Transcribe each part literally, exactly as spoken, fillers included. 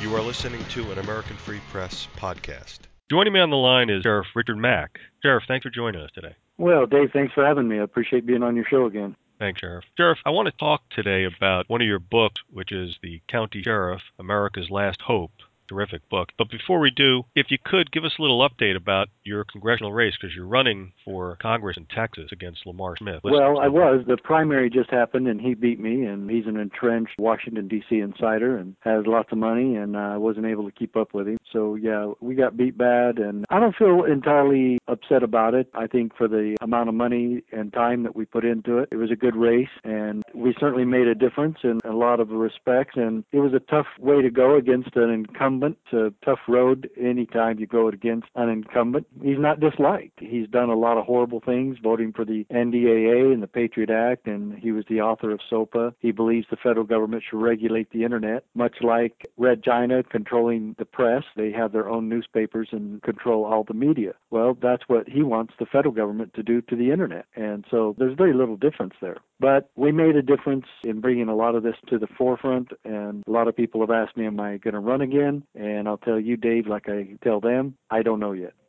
You are listening to an American Free Press podcast. Joining me on the line is Sheriff Richard Mack. Sheriff, thanks for joining us today. Well, Dave, thanks for having me. I appreciate being on your show again. Thanks, Sheriff. Sheriff, I want to talk today about one of your books, which is The County Sheriff, America's Last Hope. Terrific book. But before we do, if you could, give us a little update about your congressional race, because you're running for Congress in Texas against Lamar Smith. Listen well, I was. The primary just happened, and he beat me, and he's an entrenched Washington, D C insider and has lots of money, and I uh, wasn't able to keep up with him. So, yeah, we got beat bad, and I don't feel entirely upset about it. I think for the amount of money and time that we put into it, it was a good race, and we certainly made a difference in a lot of respects, and it was a tough way to go against an incumbent. It's a tough road anytime you go against an incumbent. He's not disliked. He's done a lot of horrible things, voting for the N D A A and the Patriot Act, and he was the author of SOPA. He believes the federal government should regulate the Internet, much like Red China controlling the press. They have their own newspapers and control all the media. Well, that's what he wants the federal government to do to the Internet, and so there's very little difference there. But we made a difference in bringing a lot of this to the forefront, and a lot of people have asked me, am I going to run again? And I'll tell you, Dave, like I tell them, I don't know yet.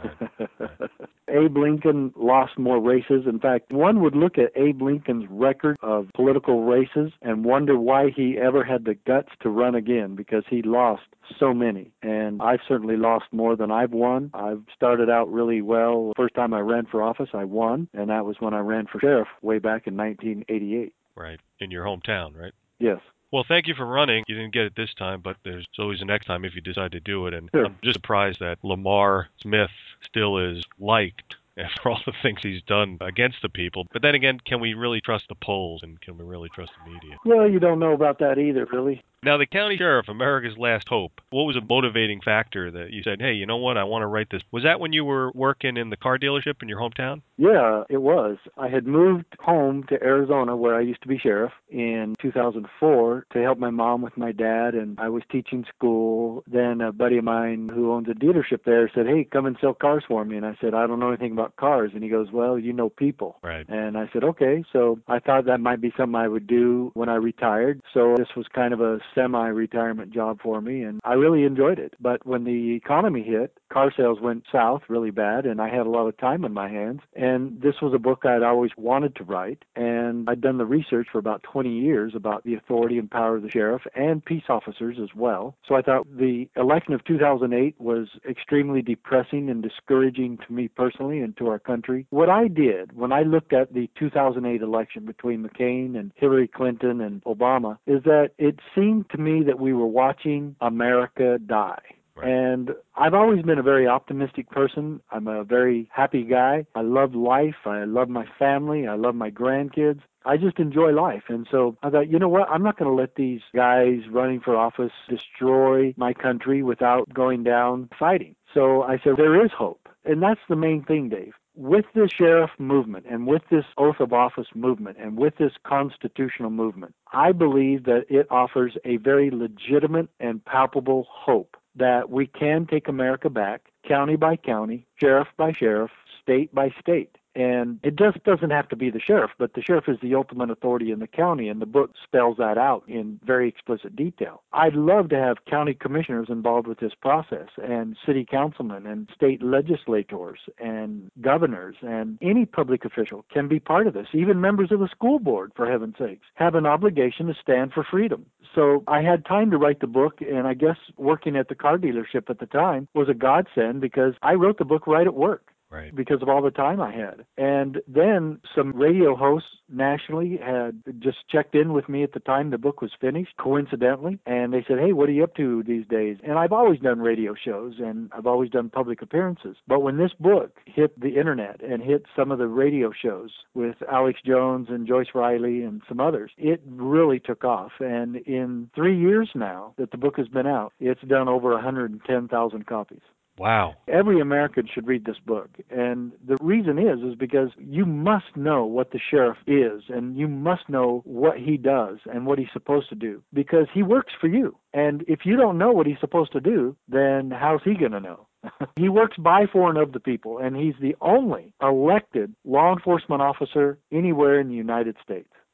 Abe Lincoln lost more races. In fact, one would look at Abe Lincoln's record of political races and wonder why he ever had the guts to run again, because he lost so many. And I've certainly lost more than I've won. I've started out really well. The first time I ran for office, I won, and that was when I ran for sheriff way back in nineteen eighty-eight. Right, in your hometown, right? Yes. Well, thank you for running. You didn't get it this time, but there's always a next time if you decide to do it. And sure. I'm just surprised that Lamar Smith still is liked after all the things he's done against the people. But then again, can we really trust the polls, and can we really trust the media? Well, you don't know about that either, really. Now, the county sheriff, America's Last Hope, what was a motivating factor that you said, hey, you know what, I want to write this? Was that when you were working in the car dealership in your hometown? Yeah, it was. I had moved home to Arizona, where I used to be sheriff, in two thousand four to help my mom with my dad, and I was teaching school. Then a buddy of mine who owns a dealership there said, hey, come and sell cars for me. And I said, I don't know anything about cars. And he goes, well, you know people. Right. And I said, okay. So I thought that might be something I would do when I retired. So this was kind of a semi-retirement job for me, and I really enjoyed it. But when the economy hit, car sales went south really bad, and I had a lot of time on my hands. And this was a book I'd always wanted to write, and I'd done the research for about twenty years about the authority and power of the sheriff and peace officers as well. So I thought the election of two thousand eight was extremely depressing and discouraging to me personally and to our country. What I did when I looked at the two thousand eight election between McCain and Hillary Clinton and Obama is that it seemed to me that we were watching America die. Right. And I've always been a very optimistic person. I'm a very happy guy. I love life. I love my family. I love my grandkids. I just enjoy life. And so I thought, you know what? I'm not going to let these guys running for office destroy my country without going down fighting. So I said, there is hope. And that's the main thing, Dave. With this sheriff movement and with this oath of office movement and with this constitutional movement, I believe that it offers a very legitimate and palpable hope that we can take America back, county by county, sheriff by sheriff, state by state. And it just doesn't have to be the sheriff, but the sheriff is the ultimate authority in the county, and the book spells that out in very explicit detail. I'd love to have county commissioners involved with this process, and city councilmen, and state legislators, and governors, and any public official can be part of this. Even members of the school board, for heaven's sakes, have an obligation to stand for freedom. So I had time to write the book, and I guess working at the car dealership at the time was a godsend because I wrote the book right at work. Right. Because of all the time I had. And then some radio hosts nationally had just checked in with me at the time the book was finished, coincidentally, and they said, hey, what are you up to these days? And I've always done radio shows, and I've always done public appearances. But when this book hit the internet and hit some of the radio shows with Alex Jones and Joyce Riley and some others, it really took off. And in three years now that the book has been out, it's done over one hundred ten thousand copies. Wow. Every American should read this book. And the reason is, is because you must know what the sheriff is, and you must know what he does and what he's supposed to do, because he works for you. And if you don't know what he's supposed to do, then how's he going to know? He works by, for, and of the people, and he's the only elected law enforcement officer anywhere in the United States.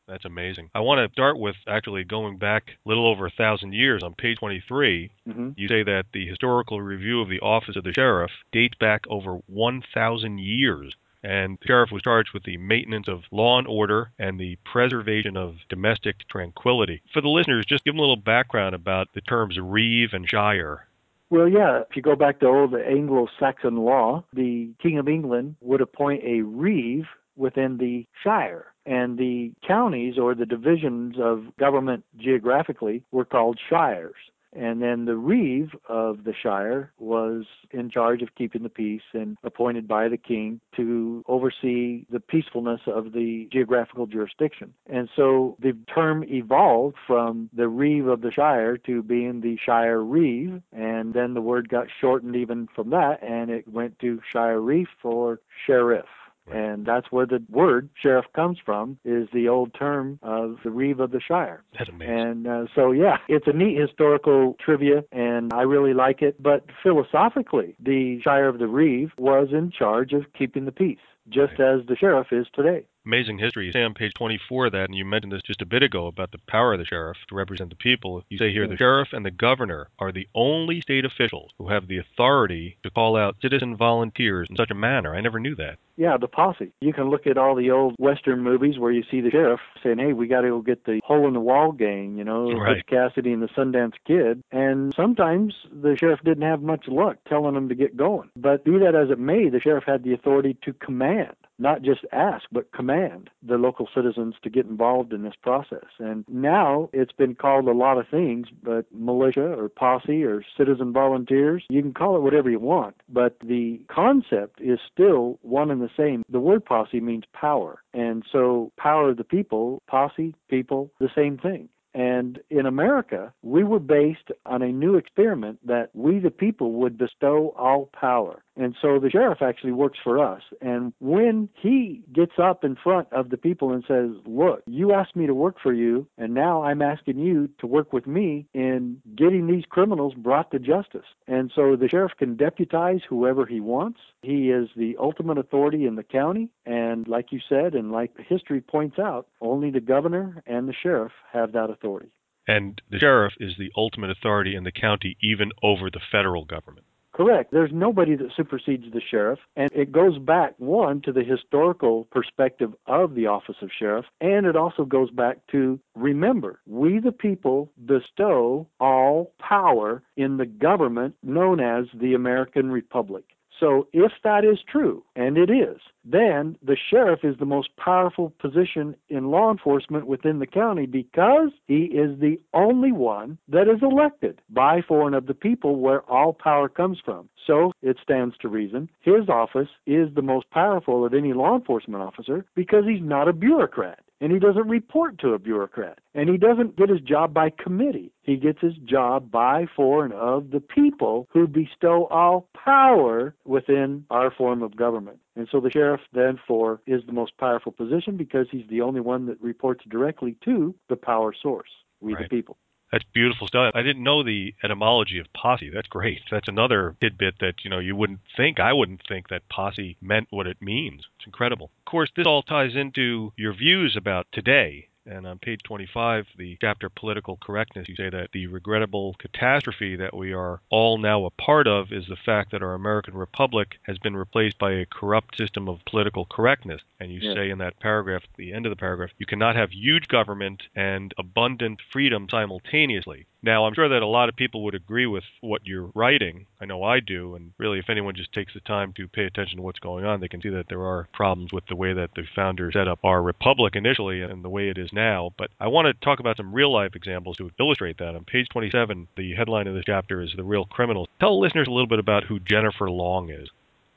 That's amazing. I want to start with actually going back a little over a thousand years. On page twenty-three, mm-hmm. you say that the historical review of the office of the sheriff dates back over one thousand years. And the sheriff was charged with the maintenance of law and order and the preservation of domestic tranquility. For the listeners, just give them a little background about the terms reeve and shire. Well, yeah, if you go back to old Anglo-Saxon law, the King of England would appoint a reeve within the shire. And the counties or the divisions of government geographically were called shires. And then the reeve of the shire was in charge of keeping the peace and appointed by the king to oversee the peacefulness of the geographical jurisdiction. And so the term evolved from the reeve of the shire to being the shire reeve, and then the word got shortened even from that, and it went to shire reeve for sheriff. And that's where the word sheriff comes from, is the old term of the reeve of the shire. That's amazing. And uh, so, yeah, it's a neat historical trivia, and I really like it. But philosophically, the shire of the reeve was in charge of keeping the peace, just right. as the sheriff is today. Amazing history. You say on page twenty-four of that, and you mentioned this just a bit ago about the power of the sheriff to represent the people. You say here, yes. The sheriff and the governor are the only state officials who have the authority to call out citizen volunteers in such a manner. I never knew that. Yeah, the posse. You can look at all the old Western movies where you see the sheriff saying, hey, we got to go get the hole-in-the-wall gang, you know, right. Butch Cassidy and the Sundance Kid. And sometimes the sheriff didn't have much luck telling them to get going. But be that as it may, the sheriff had the authority to command, not just ask, but command the local citizens to get involved in this process. And now it's been called a lot of things, but militia or posse or citizen volunteers, you can call it whatever you want. But the concept is still one and the same. The word posse means power. And so power of the people, posse, people, the same thing. And in America, we were based on a new experiment that we, the people, would bestow all power. And so the sheriff actually works for us. And when he gets up in front of the people and says, look, you asked me to work for you, and now I'm asking you to work with me in getting these criminals brought to justice. And so the sheriff can deputize whoever he wants. He is the ultimate authority in the county. And like you said, and like history points out, only the governor and the sheriff have that authority. And the sheriff is the ultimate authority in the county, even over the federal government. Correct. There's nobody that supersedes the sheriff, and it goes back, one, to the historical perspective of the office of sheriff, and it also goes back to, remember, we the people bestow all power in the government known as the American Republic. So if that is true, and it is, then the sheriff is the most powerful position in law enforcement within the county because he is the only one that is elected by, for, and of the people where all power comes from. So it stands to reason his office is the most powerful of any law enforcement officer because he's not a bureaucrat. And he doesn't report to a bureaucrat. And he doesn't get his job by committee. He gets his job by, for, and of the people who bestow all power within our form of government. And so the sheriff, therefore, is the most powerful position because he's the only one that reports directly to the power source, we right. the people. That's beautiful stuff. I didn't know the etymology of posse. That's great. That's another tidbit that, you know, you wouldn't think, I wouldn't think that posse meant what it means. It's incredible. Of course, this all ties into your views about today. And on page twenty-five, the chapter Political Correctness, you say that the regrettable catastrophe that we are all now a part of is the fact that our American Republic has been replaced by a corrupt system of political correctness. And you yes. say in that paragraph, at the end of the paragraph, you cannot have huge government and abundant freedom simultaneously. Now, I'm sure that a lot of people would agree with what you're writing. I know I do. And really, if anyone just takes the time to pay attention to what's going on, they can see that there are problems with the way that the founders set up our republic initially and the way it is now. But I want to talk about some real-life examples to illustrate that. On page twenty-seven, the headline of this chapter is The Real Criminals. Tell listeners a little bit about who Jennifer Long is.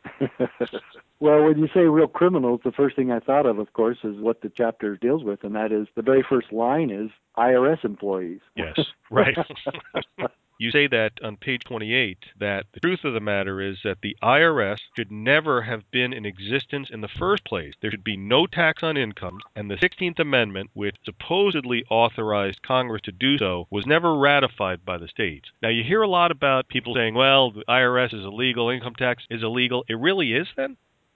Well, when you say real criminals, the first thing I thought of, of course, is what the chapter deals with, and that is the very first line is I R S employees. Yes, right. You say that on page twenty-eight, that the truth of the matter is that the I R S should never have been in existence in the first place. There should be no tax on incomes, and the sixteenth Amendment, which supposedly authorized Congress to do so, was never ratified by the states. Now, you hear a lot about people saying, well, the I R S is illegal, income tax is illegal. It really is, then?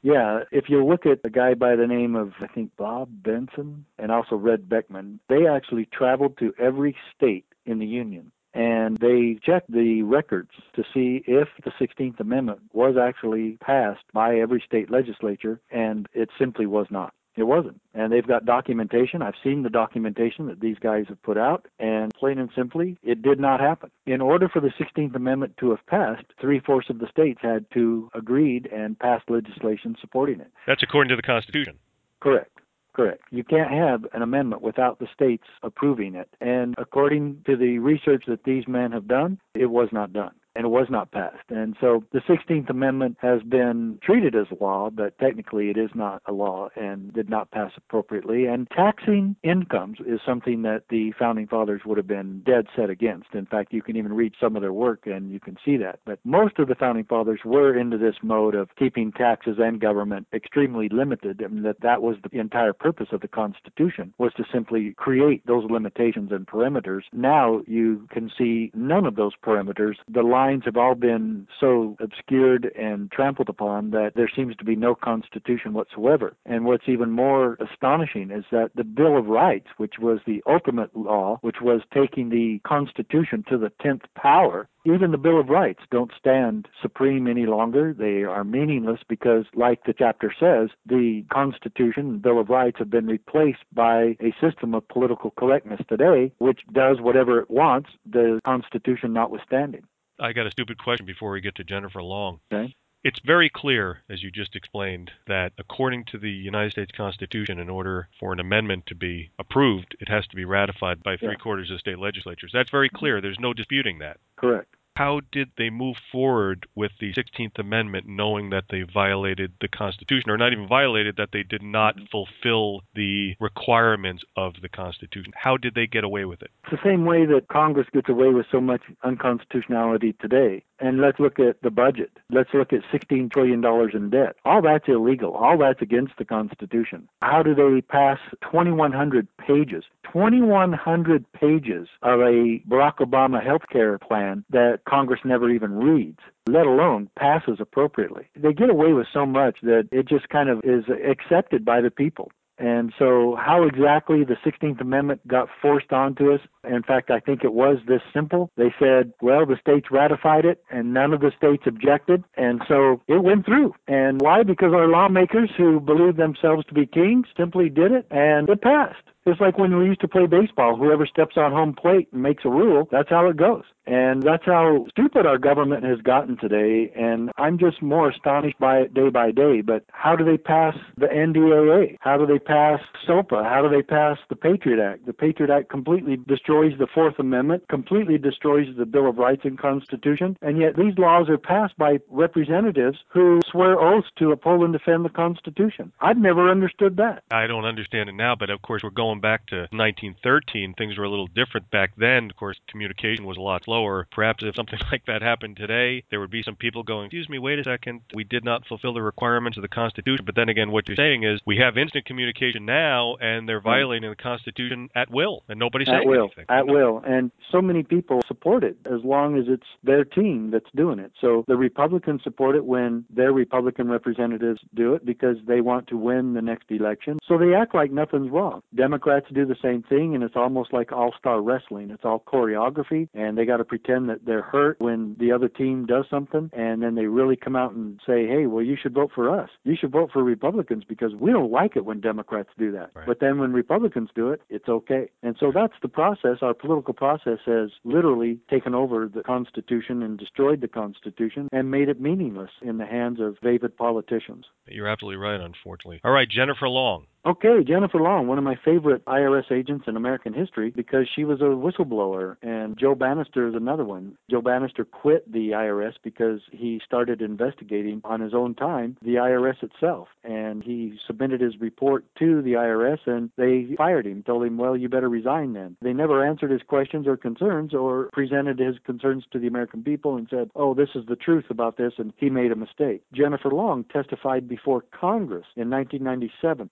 Yeah, if you look at a guy by the name of, I think, Bob Benson and also Red Beckman, they actually traveled to every state in the Union. And they checked the records to see if the sixteenth Amendment was actually passed by every state legislature, and it simply was not. It wasn't. And they've got documentation. I've seen the documentation that these guys have put out, and plain and simply, it did not happen. In order for the sixteenth Amendment to have passed, three-fourths of the states had to agreed and pass legislation supporting it. That's according to the Constitution. Correct. Correct. You can't have an amendment without the states approving it. And according to the research that these men have done, it was not done. And it was not passed. And so the sixteenth Amendment has been treated as a law, but technically it is not a law and did not pass appropriately. And taxing incomes is something that the Founding Fathers would have been dead set against. In fact, you can even read some of their work and you can see that. But most of the Founding Fathers were into this mode of keeping taxes and government extremely limited, and that that was the entire purpose of the Constitution, was to simply create those limitations and perimeters. Now you can see none of those perimeters. The line lines have all been so obscured and trampled upon that there seems to be no constitution whatsoever. And what's even more astonishing is that the Bill of Rights, which was the ultimate law, which was taking the Constitution to the tenth power, even the Bill of Rights don't stand supreme any longer. They are meaningless because, like the chapter says, the Constitution and Bill of Rights have been replaced by a system of political correctness today, which does whatever it wants, the Constitution notwithstanding. I got a stupid question before we get to Jennifer Long. Okay. It's very clear, as you just explained, that according to the United States Constitution, in order for an amendment to be approved, it has to be ratified by three-quarters yeah. of state legislatures. That's very clear. There's no disputing that. Correct. How did they move forward with the sixteenth Amendment knowing that they violated the Constitution, or not even violated, that they did not fulfill the requirements of the Constitution? How did they get away with it? It's the same way that Congress gets away with so much unconstitutionality today. And let's look at the budget. Let's look at sixteen trillion dollars in debt. All that's illegal. All that's against the Constitution. How do they pass twenty-one hundred pages, twenty-one hundred pages of a Barack Obama health care plan that Congress never even reads, let alone passes appropriately? They get away with so much that it just kind of is accepted by the people. And so how exactly the sixteenth Amendment got forced onto us, in fact, I think it was this simple. They said, well, the states ratified it, and none of the states objected, and so it went through. And why? Because our lawmakers, who believed themselves to be kings, simply did it, and it passed. It's like when we used to play baseball. Whoever steps on home plate and makes a rule, that's how it goes. And that's how stupid our government has gotten today, and I'm just more astonished by it day by day. But how do they pass the N D A A? How do they pass SOPA? How do they pass the Patriot Act? The Patriot Act completely destroys the Fourth Amendment, completely destroys the Bill of Rights and Constitution, and yet these laws are passed by representatives who swear oaths to uphold and defend the Constitution. I've never understood that. I don't understand it now, but of course we're going back to nineteen thirteen. Things were a little different back then. Of course, communication was a lot slower. Perhaps if something like that happened today, there would be some people going, excuse me, wait a second, we did not fulfill the requirements of the Constitution. But then again, what you're saying is we have instant communication now, and they're violating the Constitution at will, and nobody's saying will. anything. At will. And so many people support it as long as it's their team that's doing it. So the Republicans support it when their Republican representatives do it because they want to win the next election. So they act like nothing's wrong. Democrats do the same thing, and it's almost like all-star wrestling. It's all choreography, and they got to pretend that they're hurt when the other team does something, and then they really come out and say, hey, well, you should vote for us. You should vote for Republicans because we don't like it when Democrats do that. Right. But then when Republicans do it, it's okay. And so that's the process. Our political process has literally taken over the Constitution and destroyed the Constitution and made it meaningless in the hands of vapid politicians. You're absolutely right, unfortunately. All right, Jennifer Long. Okay, Jennifer Long, one of my favorite I R S agents in American history because she was a whistleblower, and Joe Bannister is another one. Joe Bannister quit the I R S because he started investigating on his own time the I R S itself, and he submitted his report to the I R S, and they fired him, told him, well, you better resign then. They never answered his questions or concerns or presented his concerns to the American people and said, oh, this is the truth about this, and he made a mistake. Jennifer Long testified before Congress in nineteen ninety-seven, before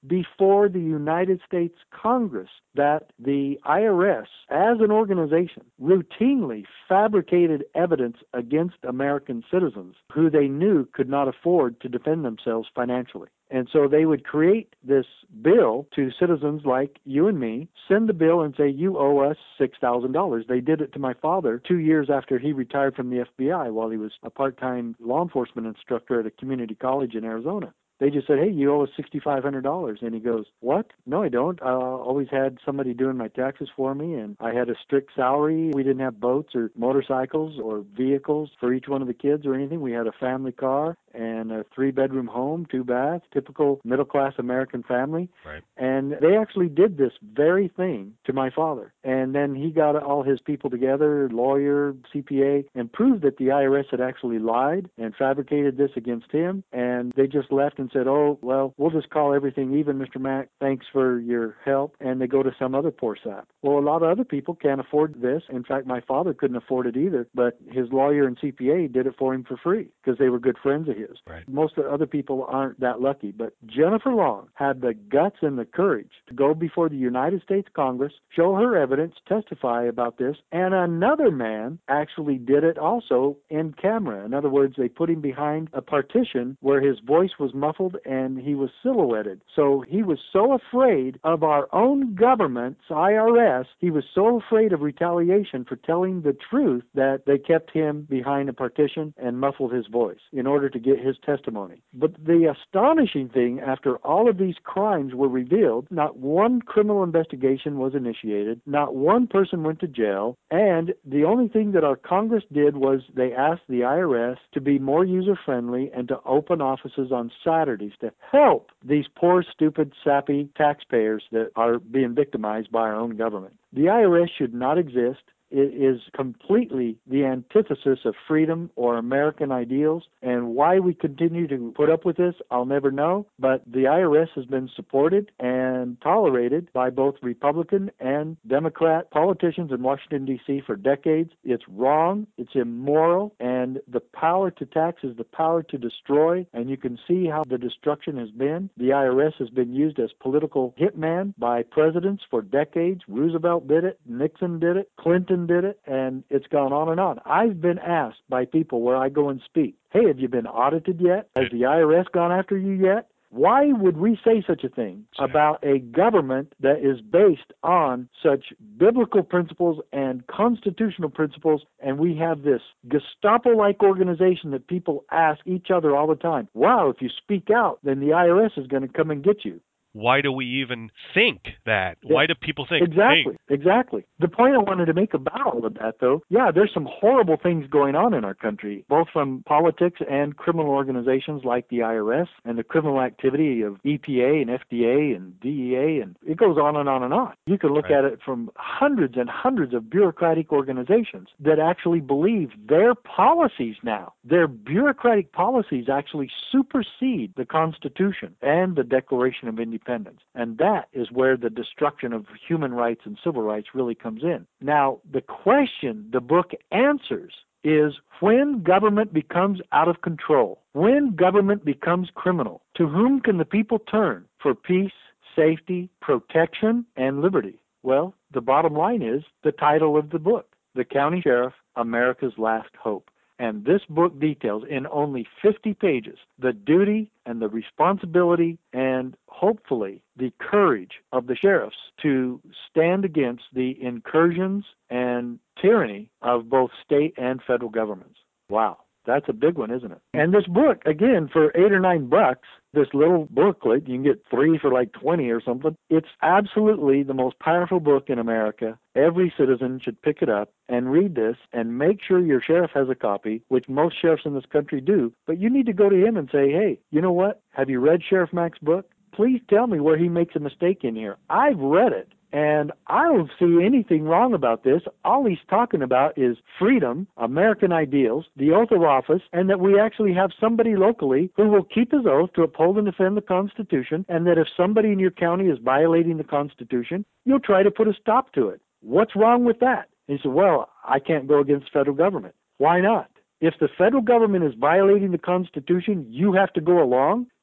before the United States Congress that the I R S, as an organization, routinely fabricated evidence against American citizens who they knew could not afford to defend themselves financially. And so they would create this bill to citizens like you and me, send the bill and say, you owe us six thousand dollars. They did it to my father two years after he retired from the F B I while he was a part-time law enforcement instructor at a community college in Arizona. They just said, hey, you owe us six thousand five hundred dollars. And he goes, what? No, I don't. I always had somebody doing my taxes for me, and I had a strict salary. We didn't have boats or motorcycles or vehicles for each one of the kids or anything. We had a family car and a three-bedroom home, two baths, typical middle-class American family. Right. And they actually did this very thing to my father. And then he got all his people together, lawyer, C P A, and proved that the I R S had actually lied and fabricated this against him. And they just left and said, oh, well, we'll just call everything even, Mister Mack. Thanks for your help. And they go to some other poor sap. Well, a lot of other people can't afford this. In fact, my father couldn't afford it either, but his lawyer and C P A did it for him for free because they were good friends of his. Right. Most of the other people aren't that lucky, but Jennifer Long had the guts and the courage to go before the United States Congress, show her evidence, testify about this, and another man actually did it also in camera. In other words, they put him behind a partition where his voice was muffled and he was silhouetted. So he was so afraid of our own government's I R S, he was so afraid of retaliation for telling the truth that they kept him behind a partition and muffled his voice in order to get his testimony. But the astonishing thing, after all of these crimes were revealed, not one criminal investigation was initiated, not one person went to jail, and the only thing that our Congress did was they asked the I R S to be more user-friendly and to open offices on Saturdays to help these poor, stupid, sappy taxpayers that are being victimized by our own government. The I R S should not exist. It is completely the antithesis of freedom or American ideals, and why we continue to put up with this, I'll never know, but the I R S has been supported and tolerated by both Republican and Democrat politicians in Washington, D C for decades. It's wrong, it's immoral, and the power to tax is the power to destroy, and you can see how the destruction has been. The I R S has been used as political hitman by presidents for decades. Roosevelt did it, Nixon did it, Clinton did it, and it's gone on and on. I've been asked by people where I go and speak, hey, have you been audited yet? Has the I R S gone after you yet? Why would we say such a thing about a government that is based on such biblical principles and constitutional principles, and we have this Gestapo-like organization that people ask each other all the time, wow, if you speak out, then the I R S is going to come and get you. Why do we even think that? Why do people think? Exactly, hey. exactly. The point I wanted to make about all of that, though, yeah, there's some horrible things going on in our country, both from politics and criminal organizations like the I R S and the criminal activity of E P A and F D A and D E A, and it goes on and on and on. You can look Right. at it from hundreds and hundreds of bureaucratic organizations that actually believe their policies now, their bureaucratic policies actually supersede the Constitution and the Declaration of Independence. And that is where the destruction of human rights and civil rights really comes in. Now, the question the book answers is when government becomes out of control, when government becomes criminal, to whom can the people turn for peace, safety, protection, and liberty? Well, the bottom line is the title of the book, The County Sheriff, America's Last Hope. And this book details in only fifty pages the duty and the responsibility and hopefully the courage of the sheriffs to stand against the incursions and tyranny of both state and federal governments. Wow. That's a big one, isn't it? And this book, again, for eight or nine bucks, this little booklet, you can get three for like twenty or something. It's absolutely the most powerful book in America. Every citizen should pick it up and read this and make sure your sheriff has a copy, which most sheriffs in this country do. But you need to go to him and say, hey, you know what? Have you read Sheriff Mack's book? Please tell me where he makes a mistake in here. I've read it. And I don't see anything wrong about this. All he's talking about is freedom, American ideals, the oath of office, and that we actually have somebody locally who will keep his oath to uphold and defend the Constitution, and that if somebody in your county is violating the Constitution, you'll try to put a stop to it. What's wrong with that? And he said, well, I can't go against the federal government. Why not? If the federal government is violating the Constitution, you have to go along?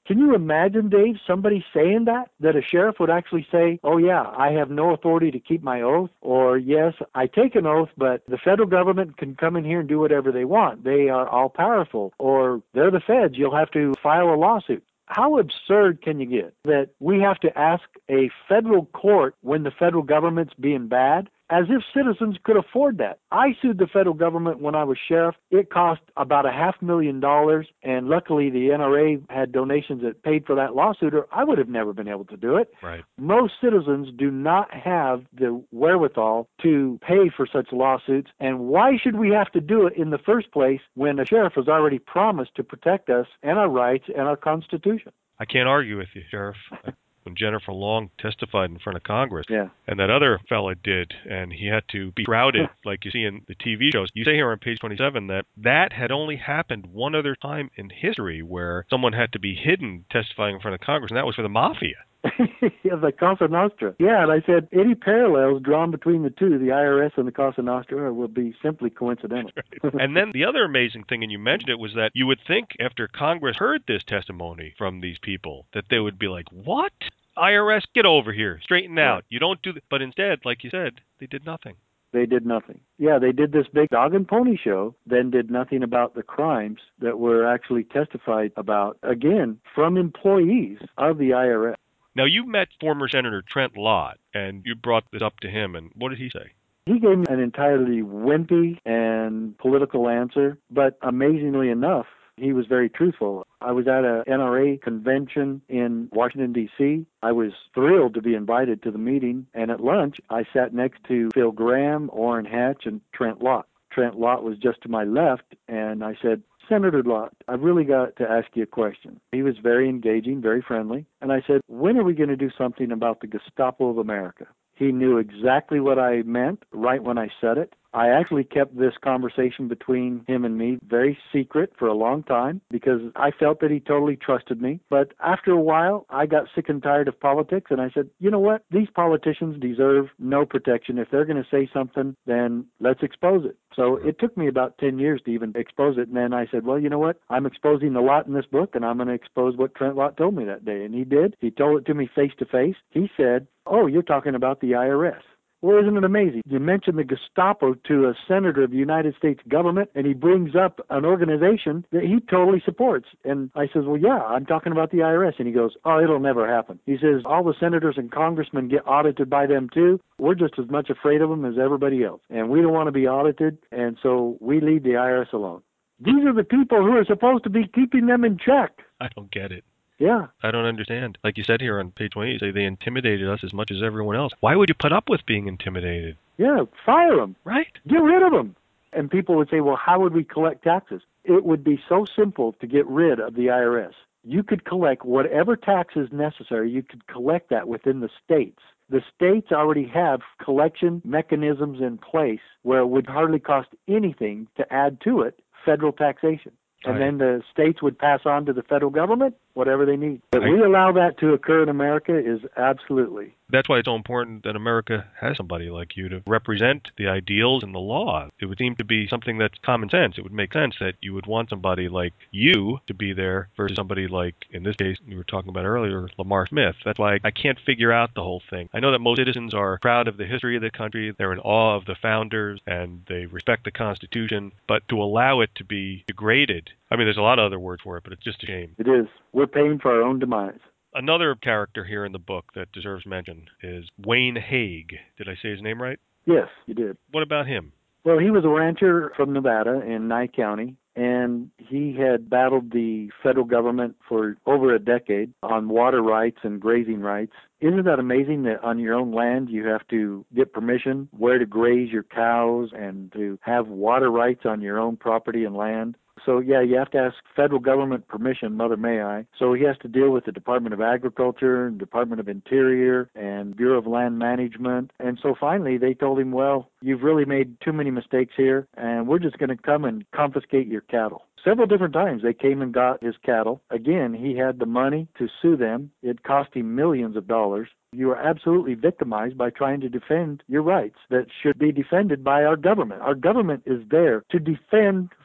Can you imagine, Dave, somebody saying that? That a sheriff would actually say, oh, yeah, I have no authority to keep my oath, or yes, I take an oath, but the federal government can come in here and do whatever they want. They are all powerful, or they're the feds. You'll have to file a lawsuit. How absurd can you get that we have to ask a federal court when the federal government's being bad? As if citizens could afford that. I sued the federal government when I was sheriff. It cost about a half million dollars, and luckily the N R A had donations that paid for that lawsuit, or I would have never been able to do it. Right. Most citizens do not have the wherewithal to pay for such lawsuits, and why should we have to do it in the first place when a sheriff has already promised to protect us and our rights and our Constitution? I can't argue with you, Sheriff. When Jennifer Long testified in front of Congress, yeah. and that other fella did, and he had to be shrouded like you see in the T V shows. You say here on page twenty-seven that that had only happened one other time in history where someone had to be hidden testifying in front of Congress, and that was for the mafia. Yeah, the Cosa Nostra. Yeah, and I said any parallels drawn between the two, the I R S and the Cosa Nostra, will be simply coincidental. Right. And then the other amazing thing, and you mentioned it, was that you would think after Congress heard this testimony from these people that they would be like, what? I R S, get over here, straighten yeah. out. You don't do that. But instead, like you said, they did nothing. They did nothing. Yeah, they did this big dog and pony show, then did nothing about the crimes that were actually testified about, again, from employees of the I R S. Now, you met former Senator Trent Lott, and you brought this up to him, and what did he say? He gave me an entirely wimpy and political answer, but amazingly enough, he was very truthful. I was at a N R A convention in Washington, D C I was thrilled to be invited to the meeting, and at lunch, I sat next to Phil Gramm, Orrin Hatch, and Trent Lott. Trent Lott was just to my left, and I said, Senator Lott, I've really got to ask you a question. He was very engaging, very friendly, and I said, when are we going to do something about the Gestapo of America? He knew exactly what I meant right when I said it. I actually kept this conversation between him and me very secret for a long time because I felt that he totally trusted me. But after a while, I got sick and tired of politics, and I said, you know what? These politicians deserve no protection. If they're going to say something, then let's expose it. So it took me about ten years to even expose it. And then I said, well, you know what? I'm exposing a lot in this book, and I'm going to expose what Trent Lott told me that day. And he did. He told it to me face to face. He said, oh, you're talking about the I R S. Well, isn't it amazing? You mention the Gestapo to a senator of the United States government, and he brings up an organization that he totally supports. And I says, well, yeah, I'm talking about the I R S. And he goes, oh, it'll never happen. He says, all the senators and congressmen get audited by them, too. We're just as much afraid of them as everybody else. And we don't want to be audited, and so we leave the I R S alone. These are the people who are supposed to be keeping them in check. I don't get it. Yeah. I don't understand. Like you said here on page twenty, you say they intimidated us as much as everyone else. Why would you put up with being intimidated? Yeah, fire them. Right. Get rid of them. And people would say, well, how would we collect taxes? It would be so simple to get rid of the I R S. You could collect whatever tax is necessary. You could collect that within the states. The states already have collection mechanisms in place where it would hardly cost anything to add to it federal taxation. And right. then the states would pass on to the federal government whatever they need. If we allow that to occur in America is absolutely. That's why it's so important that America has somebody like you to represent the ideals and the law. It would seem to be something that's common sense. It would make sense that you would want somebody like you to be there versus somebody like, in this case, we were talking about earlier, Lamar Smith. That's why I can't figure out the whole thing. I know that most citizens are proud of the history of the country. They're in awe of the founders, and they respect the Constitution. But to allow it to be degraded, I mean, there's a lot of other words for it, but it's just a shame. It is. We're paying for our own demise. Another character here in the book that deserves mention is Wayne Haig. Did I say his name right? Yes, you did. What about him? Well, he was a rancher from Nevada in Nye County, and he had battled the federal government for over a decade on water rights and grazing rights. Isn't that amazing that on your own land you have to get permission where to graze your cows and to have water rights on your own property and land? So, yeah, you have to ask federal government permission, Mother May I. So he has to deal with the Department of Agriculture, and Department of Interior, and Bureau of Land Management. And so finally they told him, well, you've really made too many mistakes here, and we're just going to come and confiscate your cattle. Several different times they came and got his cattle. Again, he had the money to sue them. It cost him millions of dollars. You are absolutely victimized by trying to defend your rights that should be defended by our government. Our government is there to defend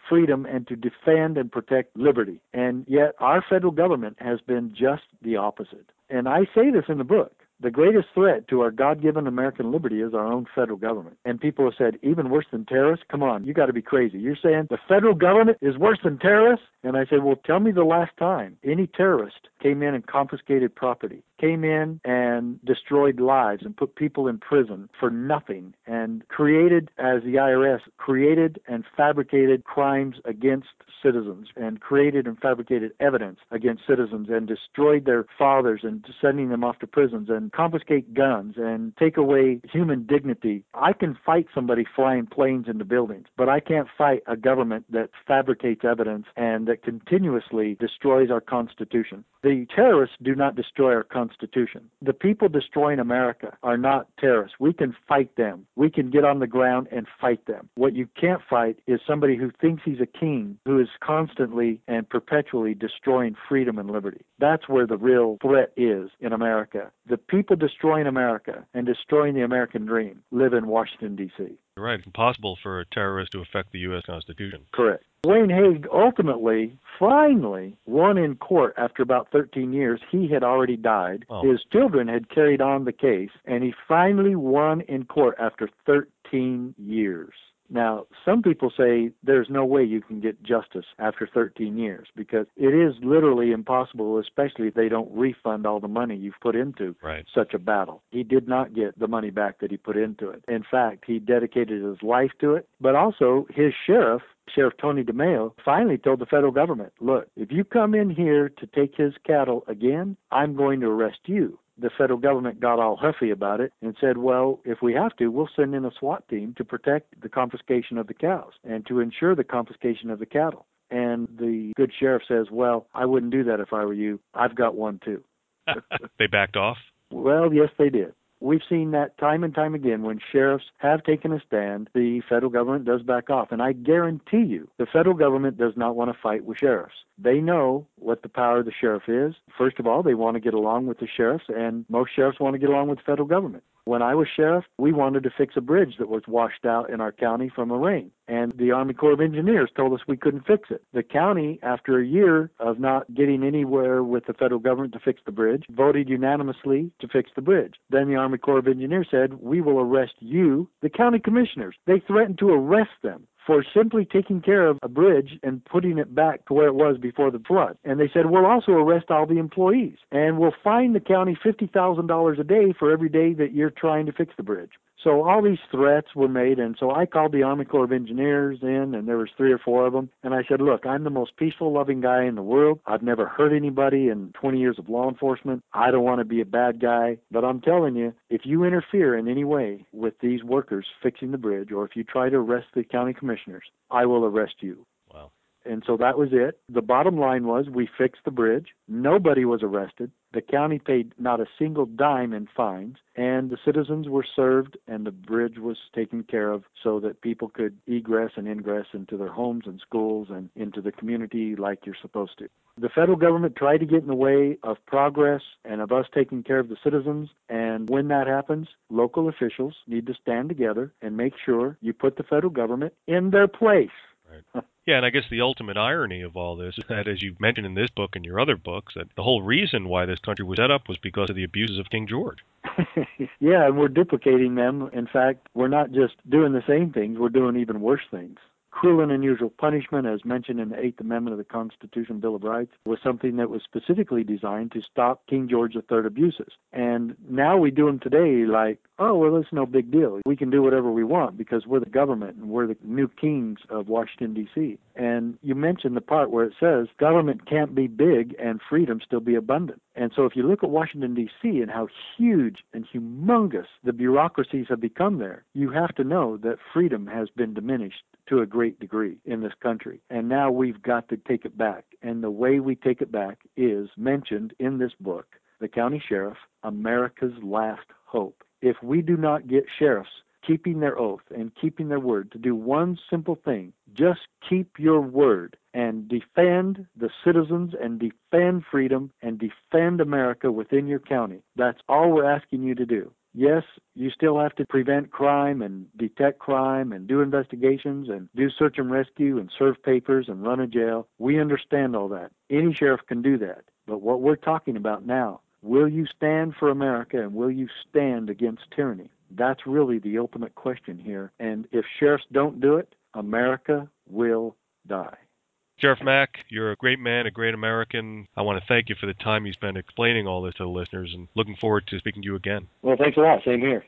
freedom and to defend and protect liberty. And yet our federal government has been just the opposite. And I say this in the book. The greatest threat to our God-given American liberty is our own federal government. And people have said, even worse than terrorists? Come on, you got to be crazy. You're saying the federal government is worse than terrorists? And I said, well, tell me the last time any terrorist came in and confiscated property, came in and destroyed lives and put people in prison for nothing, and created, as the I R S, created and fabricated crimes against citizens, and created and fabricated evidence against citizens, and destroyed their fathers and sending them off to prisons, and confiscate guns and take away human dignity. I can fight somebody flying planes into buildings, but I can't fight a government that fabricates evidence and that continuously destroys our Constitution. The terrorists do not destroy our Constitution. The people destroying America are not terrorists. We can fight them. We can get on the ground and fight them. What you can't fight is somebody who thinks he's a king, who is constantly and perpetually destroying freedom and liberty. That's where the real threat is in America. The people destroying America and destroying the American dream live in Washington, D C Right. It's impossible for a terrorist to affect the U S Constitution. Correct. Wayne Hague ultimately, finally, won in court after about thirteen years. He had already died. Oh. His children had carried on the case, and he finally won in court after thirteen years. Now, some people say there's no way you can get justice after thirteen years because it is literally impossible, especially if they don't refund all the money you've put into right. such a battle. He did not get the money back that he put into it. In fact, he dedicated his life to it, but also his sheriff, Sheriff Tony DeMeo, finally told the federal government, look, if you come in here to take his cattle again, I'm going to arrest you. The federal government got all huffy about it and said, well, if we have to, we'll send in a SWAT team to protect the confiscation of the cows and to ensure the confiscation of the cattle. And the good sheriff says, well, I wouldn't do that if I were you. I've got one too. They backed off? Well, yes, they did. We've seen that time and time again. When sheriffs have taken a stand, the federal government does back off. And I guarantee you, the federal government does not want to fight with sheriffs. They know what the power of the sheriff is. First of all, they want to get along with the sheriffs, and most sheriffs want to get along with the federal government. When I was sheriff, we wanted to fix a bridge that was washed out in our county from a rain, and the Army Corps of Engineers told us we couldn't fix it. The county, after a year of not getting anywhere with the federal government to fix the bridge, voted unanimously to fix the bridge. Then the Army Corps of Engineers said, we will arrest you, the county commissioners. They threatened to arrest them for simply taking care of a bridge and putting it back to where it was before the flood. And they said, we'll also arrest all the employees, and we'll fine the county fifty thousand dollars a day for every day that you're trying to fix the bridge. So all these threats were made, and so I called the Army Corps of Engineers in, and there was three or four of them, and I said, look, I'm the most peaceful, loving guy in the world. I've never hurt anybody in twenty years of law enforcement. I don't want to be a bad guy, but I'm telling you, if you interfere in any way with these workers fixing the bridge, or if you try to arrest the county commissioners, I will arrest you. Wow. And so that was it. The bottom line was we fixed the bridge. Nobody was arrested. The county paid not a single dime in fines, and the citizens were served, and the bridge was taken care of so that people could egress and ingress into their homes and schools and into the community like you're supposed to. The federal government tried to get in the way of progress and of us taking care of the citizens, and when that happens, local officials need to stand together and make sure you put the federal government in their place. Right. Yeah, and I guess the ultimate irony of all this is that, as you've mentioned in this book and your other books, that the whole reason why this country was set up was because of the abuses of King George. Yeah, and we're duplicating them. In fact, we're not just doing the same things, we're doing even worse things. Cruel and unusual punishment, as mentioned in the Eighth Amendment of the Constitution Bill of Rights, was something that was specifically designed to stop King George the Third abuses. And now we do them today like, oh, well, it's no big deal. We can do whatever we want because we're the government and we're the new kings of Washington, D C And you mentioned the part where it says government can't be big and freedom still be abundant. And so if you look at Washington, D C and how huge and humongous the bureaucracies have become there, you have to know that freedom has been diminished to a great degree in this country. And now we've got to take it back. And the way we take it back is mentioned in this book, The County Sheriff, America's Last Hope. If we do not get sheriffs keeping their oath and keeping their word to do one simple thing, just keep your word and defend the citizens and defend freedom and defend America within your county. That's all we're asking you to do. Yes, you still have to prevent crime and detect crime and do investigations and do search and rescue and serve papers and run a jail. We understand all that. Any sheriff can do that. But what we're talking about now, will you stand for America and will you stand against tyranny? That's really the ultimate question here. And if sheriffs don't do it, America will die. Sheriff Mack, you're a great man, a great American. I want to thank you for the time you spent explaining all this to the listeners and looking forward to speaking to you again. Well, thanks a lot. Same here.